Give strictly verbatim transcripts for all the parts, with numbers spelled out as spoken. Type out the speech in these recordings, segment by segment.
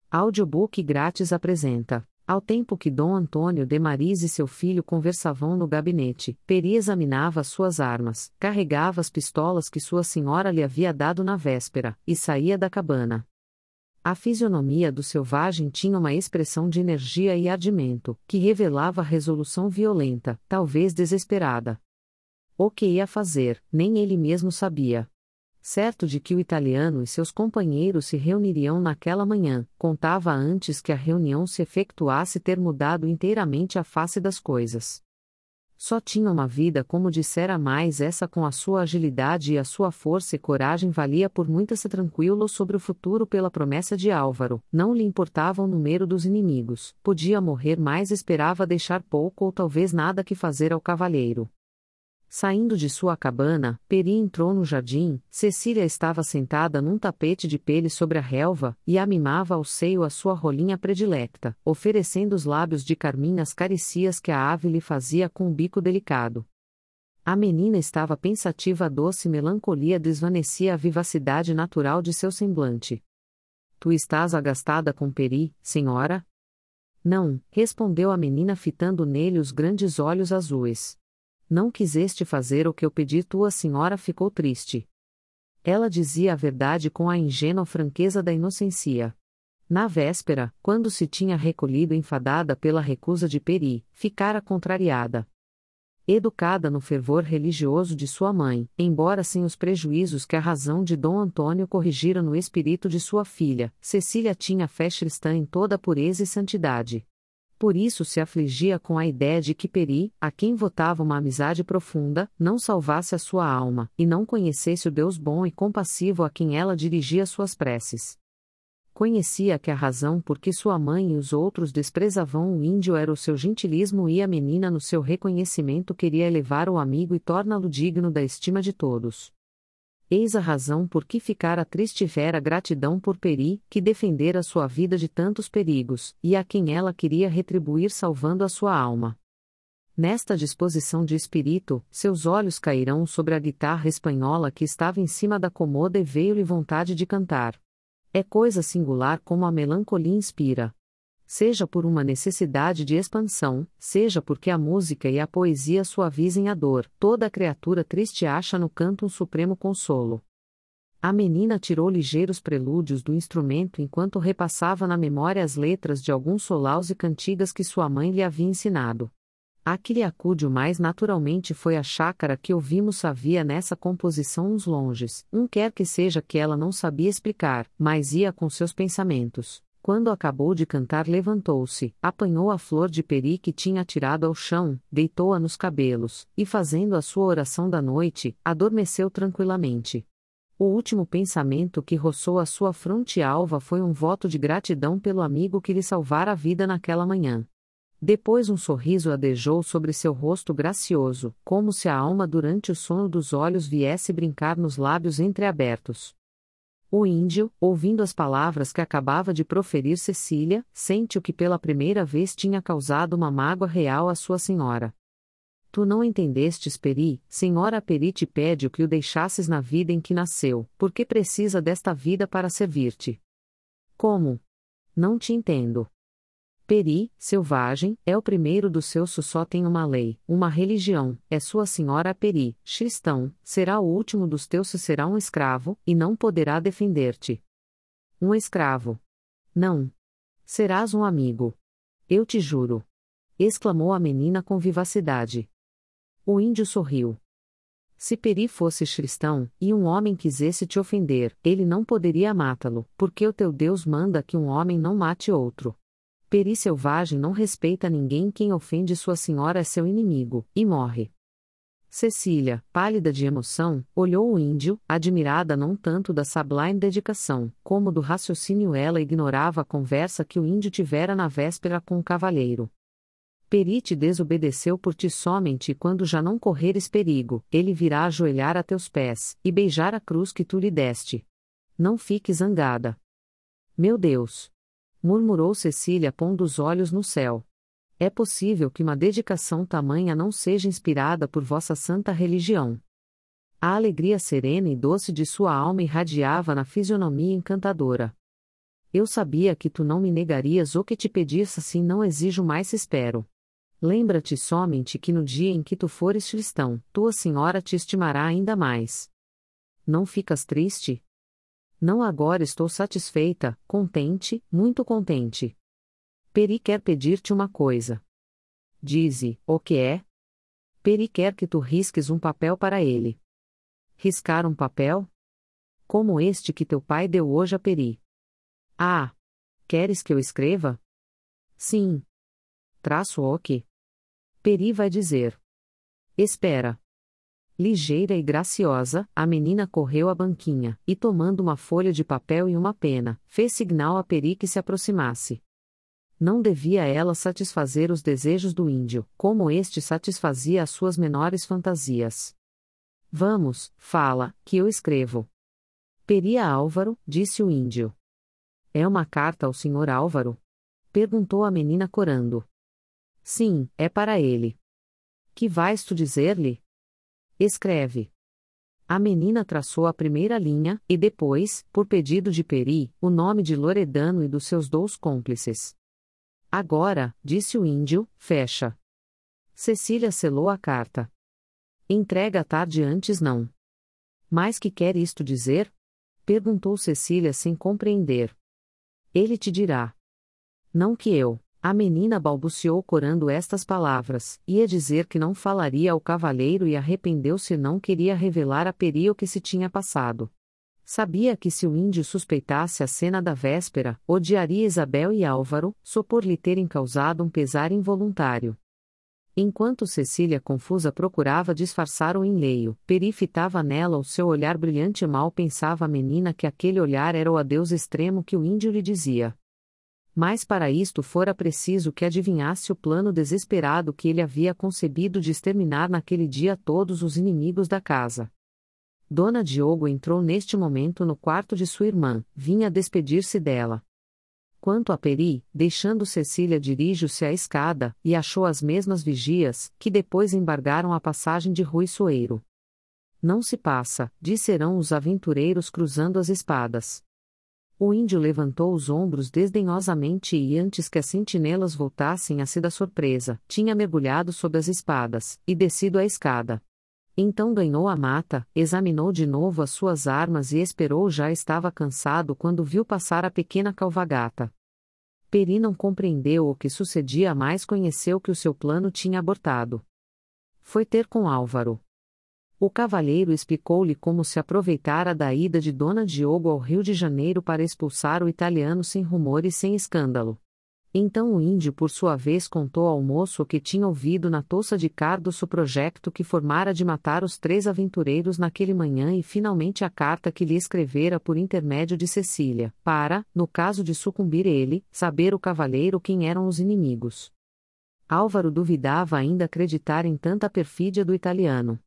Audiobook grátis apresenta. Ao tempo que Dom Antônio de Maris e seu filho conversavam no gabinete, Peri examinava suas armas, carregava as pistolas que sua senhora lhe havia dado na véspera, e saía da cabana. A fisionomia do selvagem tinha uma expressão de energia e ardimento, que revelava resolução violenta, talvez desesperada. O que ia fazer, nem ele mesmo sabia. Certo de que o italiano e seus companheiros se reuniriam naquela manhã, contava antes que a reunião se efetuasse ter mudado inteiramente a face das coisas. Só tinha uma vida, como dissera mais, essa com a sua agilidade e a sua força e coragem valia por muitas tranquilo sobre o futuro pela promessa de Álvaro, não lhe importava o número dos inimigos, podia morrer mas esperava deixar pouco ou talvez nada que fazer ao cavalheiro. Saindo de sua cabana, Peri entrou no jardim. Cecília estava sentada num tapete de pele sobre a relva, e a mimava ao seio a sua rolinha predilecta, oferecendo os lábios de carmim às caricias que a ave lhe fazia com o bico delicado. A menina estava pensativa, a doce melancolia desvanecia a vivacidade natural de seu semblante. — Tu estás agastada com Peri, senhora? — Não, respondeu a menina fitando nele os grandes olhos azuis. Não quiseste fazer o que eu pedi, tua senhora ficou triste. Ela dizia a verdade com a ingênua franqueza da inocência. Na véspera, quando se tinha recolhido enfadada pela recusa de Peri, ficara contrariada. Educada no fervor religioso de sua mãe, embora sem os prejuízos que a razão de Dom Antônio corrigira no espírito de sua filha, Cecília tinha fé cristã em toda a pureza e santidade. Por isso se afligia com a ideia de que Peri, a quem votava uma amizade profunda, não salvasse a sua alma, e não conhecesse o Deus bom e compassivo a quem ela dirigia suas preces. Conhecia que a razão por que sua mãe e os outros desprezavam o índio era o seu gentilismo, e a menina no seu reconhecimento queria elevar o amigo e torná-lo digno da estima de todos. Eis a razão por que ficara triste. Tivera gratidão por Peri, que defendera sua vida de tantos perigos, e a quem ela queria retribuir salvando a sua alma. Nesta disposição de espírito, seus olhos caíram sobre a guitarra espanhola que estava em cima da cômoda e veio-lhe vontade de cantar. É coisa singular como a melancolia inspira. Seja por uma necessidade de expansão, seja porque a música e a poesia suavizem a dor, toda a criatura triste acha no canto um supremo consolo. A menina tirou ligeiros prelúdios do instrumento enquanto repassava na memória as letras de alguns solaus e cantigas que sua mãe lhe havia ensinado. A que lhe acude o mais naturalmente foi a chácara que ouvimos havia nessa composição uns longes, um quer que seja que ela não sabia explicar, mas ia com seus pensamentos. Quando acabou de cantar, levantou-se, apanhou a flor de Peri que tinha tirado ao chão, deitou-a nos cabelos, e fazendo a sua oração da noite, adormeceu tranquilamente. O último pensamento que roçou a sua fronte alva foi um voto de gratidão pelo amigo que lhe salvara a vida naquela manhã. Depois um sorriso adejou sobre seu rosto gracioso, como se a alma durante o sono dos olhos viesse brincar nos lábios entreabertos. O índio, ouvindo as palavras que acabava de proferir Cecília, sentiu que pela primeira vez tinha causado uma mágoa real à sua senhora. Tu não entendestes, Peri, senhora Peri te pede o que o deixasses na vida em que nasceu, porque precisa desta vida para servir-te. Como? Não te entendo. Peri, selvagem, é o primeiro dos seus, só tem uma lei, uma religião, é sua senhora Peri, cristão, será o último dos teus, será um escravo, e não poderá defender-te. Um escravo? Não. Serás um amigo. Eu te juro. Exclamou a menina com vivacidade. O índio sorriu. Se Peri fosse cristão, e um homem quisesse te ofender, ele não poderia matá-lo, porque o teu Deus manda que um homem não mate outro. Peri selvagem não respeita ninguém, quem ofende sua senhora é seu inimigo, e morre. Cecília, pálida de emoção, olhou o índio, admirada não tanto da sublime dedicação, como do raciocínio. Ela ignorava a conversa que o índio tivera na véspera com o cavalheiro. Peri te desobedeceu por ti somente, e quando já não correres perigo, ele virá ajoelhar a teus pés, e beijar a cruz que tu lhe deste. Não fiques zangada. Meu Deus! Murmurou Cecília, pondo os olhos no céu. É possível que uma dedicação tamanha não seja inspirada por vossa santa religião. A alegria serena e doce de sua alma irradiava na fisionomia encantadora. Eu sabia que tu não me negarias o que te pedisse, assim não exijo mais se espero. Lembra-te somente que no dia em que tu fores cristão, tua senhora te estimará ainda mais. Não ficas triste? Não, agora estou satisfeita, contente, muito contente. Peri quer pedir-te uma coisa. Dize, o que é? Peri quer que tu risques um papel para ele. Riscar um papel? Como este que teu pai deu hoje a Peri. Ah! Queres que eu escreva? Sim. Traço o que? Peri vai dizer. Espera. Ligeira e graciosa, a menina correu à banquinha, e tomando uma folha de papel e uma pena, fez sinal a Peri que se aproximasse. Não devia ela satisfazer os desejos do índio, como este satisfazia as suas menores fantasias. Vamos, fala, que eu escrevo. Peri a Álvaro, disse o índio. É uma carta ao senhor Álvaro? Perguntou a menina corando. Sim, é para ele. Que vais tu dizer-lhe? Escreve. A menina traçou a primeira linha, e depois, por pedido de Peri, o nome de Loredano e dos seus dois cúmplices. Agora, disse o índio, fecha. Cecília selou a carta. Entrega tarde antes não. Mas que quer isto dizer? Perguntou Cecília sem compreender. Ele te dirá. Não que eu. A menina balbuciou corando estas palavras, ia dizer que não falaria ao cavalheiro e arrependeu-se, não queria revelar a Peri o que se tinha passado. Sabia que se o índio suspeitasse a cena da véspera, odiaria Isabel e Álvaro, só por lhe terem causado um pesar involuntário. Enquanto Cecília confusa procurava disfarçar o enleio, Peri fitava nela o seu olhar brilhante, e mal pensava a menina que aquele olhar era o adeus extremo que o índio lhe dizia. Mas para isto fora preciso que adivinhasse o plano desesperado que ele havia concebido de exterminar naquele dia todos os inimigos da casa. Dona Diogo entrou neste momento no quarto de sua irmã, vinha despedir-se dela. Quanto a Peri, deixando Cecília, dirigiu-se à escada, e achou as mesmas vigias, que depois embargaram a passagem de Rui Soeiro. Não se passa, disseram os aventureiros cruzando as espadas. O índio levantou os ombros desdenhosamente e, antes que as sentinelas voltassem a se da surpresa, tinha mergulhado sob as espadas, e descido a escada. Então ganhou a mata, examinou de novo as suas armas e esperou. Já estava cansado quando viu passar a pequena calvagata. Peri não compreendeu o que sucedia, mas conheceu que o seu plano tinha abortado. Foi ter com Álvaro. O cavalheiro explicou-lhe como se aproveitara da ida de Dona Diogo ao Rio de Janeiro para expulsar o italiano sem rumor e sem escândalo. Então o índio por sua vez contou ao moço o que tinha ouvido na Toça de Cardoso, o projeto que formara de matar os três aventureiros naquele manhã, e finalmente a carta que lhe escrevera por intermédio de Cecília, para, no caso de sucumbir ele, saber o cavalheiro quem eram os inimigos. Álvaro duvidava ainda acreditar em tanta perfídia do italiano.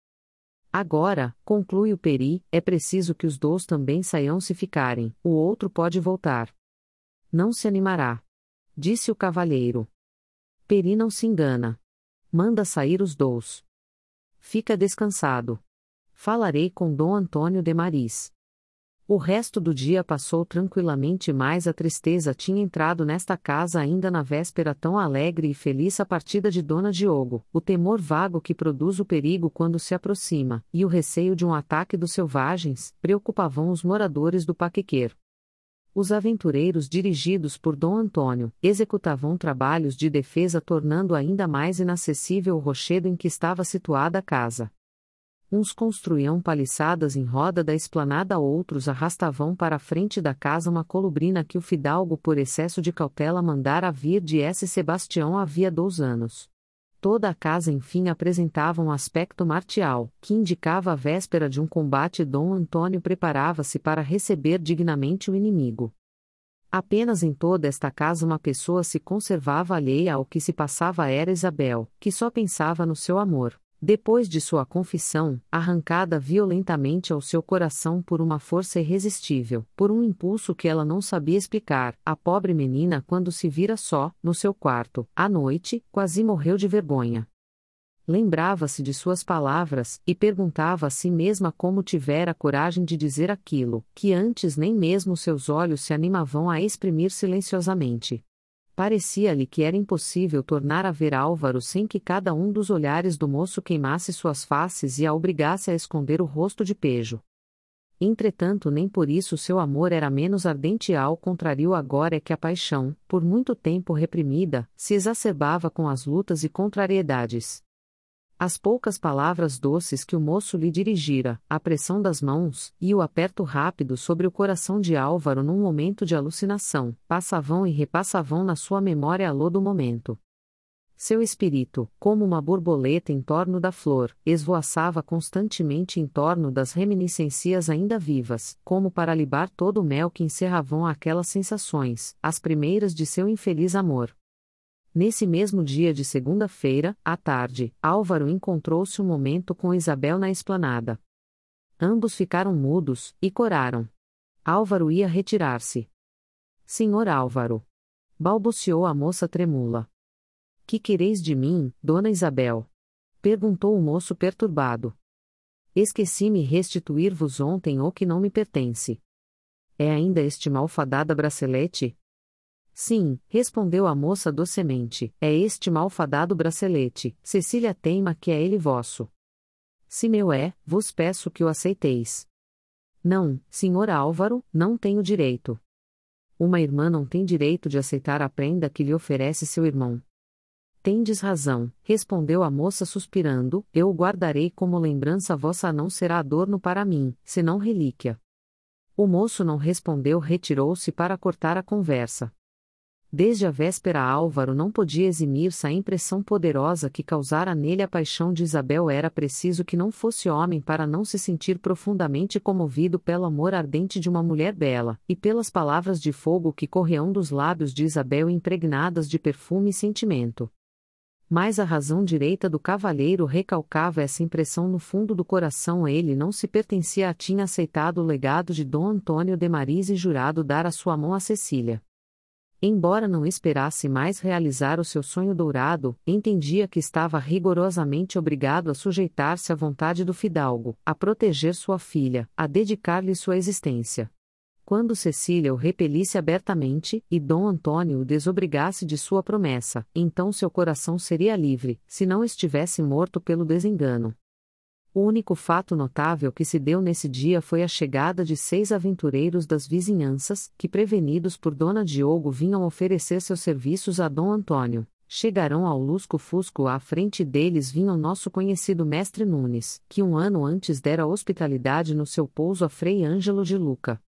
Agora, conclui o Peri, é preciso que os dois também saiam. Se ficarem, o outro pode voltar. Não se animará, disse o cavalheiro. Peri não se engana. Manda sair os dois. Fica descansado. Falarei com Dom Antônio de Maris. O resto do dia passou tranquilamente, mas a tristeza tinha entrado nesta casa ainda na véspera tão alegre e feliz a partida de Dona Diogo, o temor vago que produz o perigo quando se aproxima, e o receio de um ataque dos selvagens, preocupavam os moradores do Paquequer. Os aventureiros dirigidos por Dom Antônio, executavam trabalhos de defesa, tornando ainda mais inacessível o rochedo em que estava situada a casa. Uns construíam paliçadas em roda da esplanada, outros arrastavam para a frente da casa uma colubrina que o fidalgo, por excesso de cautela, mandara vir de S. Sebastião havia dois anos. Toda a casa enfim apresentava um aspecto marcial, que indicava a véspera de um combate. Dom Antônio preparava-se para receber dignamente o inimigo. Apenas em toda esta casa uma pessoa se conservava alheia ao que se passava, era Isabel, que só pensava no seu amor. Depois de sua confissão, arrancada violentamente ao seu coração por uma força irresistível, por um impulso que ela não sabia explicar, a pobre menina, quando se vira só, no seu quarto, à noite, quase morreu de vergonha. Lembrava-se de suas palavras, e perguntava a si mesma como tivera coragem de dizer aquilo, que antes nem mesmo seus olhos se animavam a exprimir silenciosamente. Parecia-lhe que era impossível tornar a ver Álvaro sem que cada um dos olhares do moço queimasse suas faces e a obrigasse a esconder o rosto de pejo. Entretanto, nem por isso seu amor era menos ardente, ao contrário, agora é que a paixão, por muito tempo reprimida, se exacerbava com as lutas e contrariedades. As poucas palavras doces que o moço lhe dirigira, a pressão das mãos, e o aperto rápido sobre o coração de Álvaro num momento de alucinação, passavam e repassavam na sua memória a lô do momento. Seu espírito, como uma borboleta em torno da flor, esvoaçava constantemente em torno das reminiscências ainda vivas, como para libar todo o mel que encerravam aquelas sensações, as primeiras de seu infeliz amor. Nesse mesmo dia de segunda-feira, à tarde, Álvaro encontrou-se um momento com Isabel na esplanada. Ambos ficaram mudos, e coraram. Álvaro ia retirar-se. Senhor Álvaro! Balbuciou a moça tremula. Que quereis de mim, dona Isabel? Perguntou o moço perturbado. Esqueci-me restituir-vos ontem o que não me pertence. É ainda este malfadada bracelete? Sim, respondeu a moça docemente, é este malfadado bracelete, Cecília teima que é ele vosso. Se meu é, vos peço que o aceiteis. Não, senhor Álvaro, não tenho direito. Uma irmã não tem direito de aceitar a prenda que lhe oferece seu irmão. Tendes razão, respondeu a moça suspirando, eu o guardarei como lembrança vossa, não será adorno para mim, senão relíquia. O moço não respondeu, retirou-se para cortar a conversa. Desde a véspera Álvaro não podia eximir-se a impressão poderosa que causara nele a paixão de Isabel. Era preciso que não fosse homem para não se sentir profundamente comovido pelo amor ardente de uma mulher bela, e pelas palavras de fogo que corriam dos lábios de Isabel impregnadas de perfume e sentimento. Mas a razão direita do cavalheiro recalcava essa impressão no fundo do coração. Ele não se pertencia, tinha aceitado o legado de Dom Antônio de Mariz e jurado dar a sua mão a Cecília. Embora não esperasse mais realizar o seu sonho dourado, entendia que estava rigorosamente obrigado a sujeitar-se à vontade do fidalgo, a proteger sua filha, a dedicar-lhe sua existência. Quando Cecília o repelisse abertamente, e Dom Antônio o desobrigasse de sua promessa, então seu coração seria livre, se não estivesse morto pelo desengano. O único fato notável que se deu nesse dia foi a chegada de seis aventureiros das vizinhanças, que, prevenidos por Dona Diogo, vinham oferecer seus serviços a Dom Antônio. Chegaram ao lusco-fusco. À frente deles vinha o nosso conhecido mestre Nunes, que um ano antes dera hospitalidade no seu pouso a Frei Ângelo de Luca.